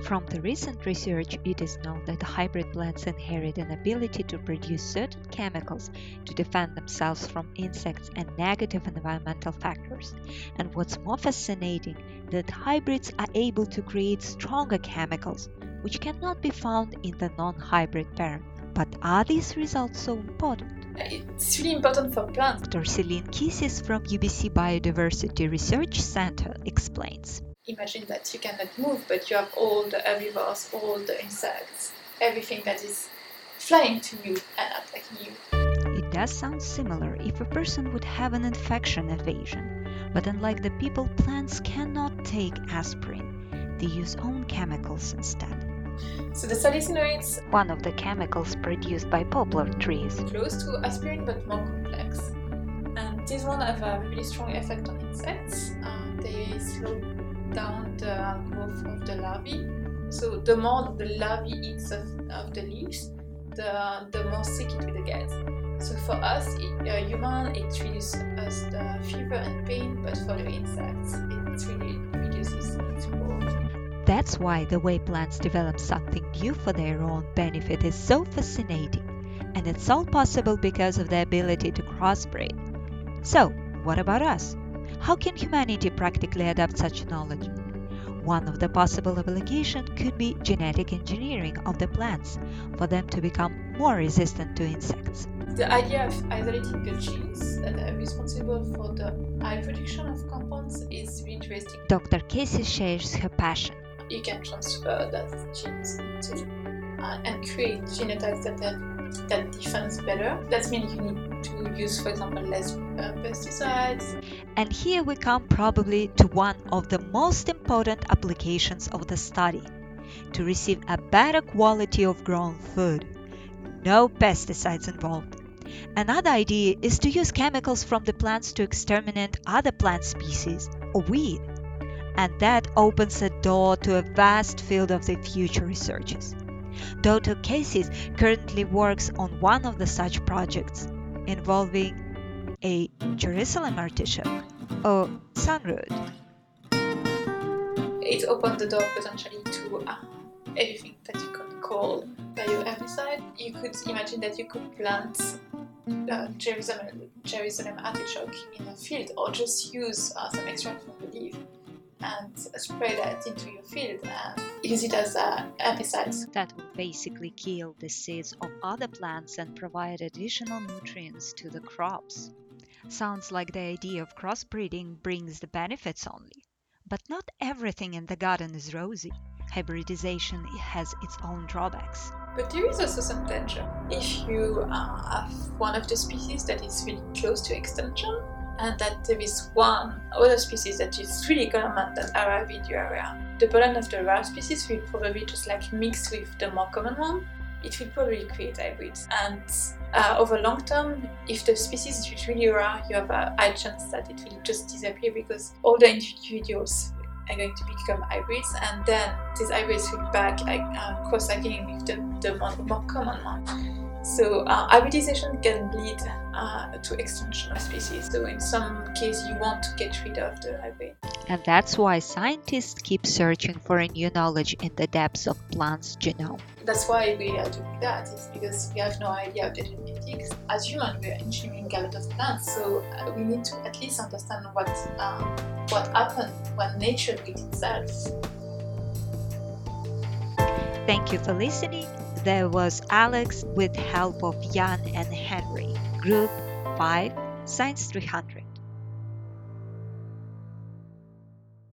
From the recent research, it is known that hybrid plants inherit an ability to produce certain chemicals to defend themselves from insects and negative environmental factors. And what's more fascinating, that hybrids are able to create stronger chemicals, which cannot be found in the non-hybrid parent. But are these results so important? It's really important for plants. Dr. Celine Kisis from UBC Biodiversity Research Center explains. Imagine that you cannot move, but you have all the herbivores, all the insects, everything that is flying to you and attacking you. It does sound similar if a person would have an infection evasion, but unlike the people, plants cannot take aspirin. They use own chemicals instead. So the salicylate, one of the chemicals produced by poplar trees, close to aspirin but more complex. And this one have a really strong effect on insects. They slow down the growth of the larvae. So the more the larvae eats of the leaves, the more sick it will get. So for us, human, it reduces us the fever and pain, but for the insects, it really reduces its growth. That's why the way plants develop something new for their own benefit is so fascinating. And it's all possible because of the ability to crossbreed. So, what about us? How can humanity practically adapt such knowledge? One of the possible applications could be genetic engineering of the plants for them to become more resistant to insects. The idea of isolating the genes that are responsible for the high production of compounds is really interesting. Dr. Casey shares her passion. You can transfer that genes to and create genotypes that defends better. That means you need to use, for example, less pesticides. And here we come probably to one of the most important applications of the study: to receive a better quality of grown food. No pesticides involved. Another idea is to use chemicals from the plants to exterminate other plant species or weed. And that opens a door to a vast field of the future researches. Dr. Casey currently works on one of the such projects involving a Jerusalem artichoke or sunroot. It opened the door potentially to everything that you could call bioherbicide. You could imagine that you could plant Jerusalem artichoke in a field, or just use some extract from the leaf and spray that into your field and use it as herbicides. That would basically kill the seeds of other plants and provide additional nutrients to the crops. Sounds like the idea of crossbreeding brings the benefits only. But not everything in the garden is rosy. Hybridization has its own drawbacks. But there is also some danger. If you have one of the species that is really close to extinction, and that there is one other species that is really common that arrive in your area, the pollen of the rare species will probably just mix with the more common one. It will probably create hybrids. And over long term, if the species is really rare, you have a high chance that it will just disappear because all the individuals are going to become hybrids, and then these hybrids will back cross-linking with the more common one. So hybridization can lead to extinction of species. So in some cases, you want to get rid of the hybrid. And that's why scientists keep searching for a new knowledge in the depths of plants' genome. That's why we are doing that. It's because we have no idea of the genetics. As humans, we are engineering a lot of plants, so we need to at least understand what happened when nature built itself. Thank you for listening. There was Alex with help of Jan and Henry. Group 5, Science 300.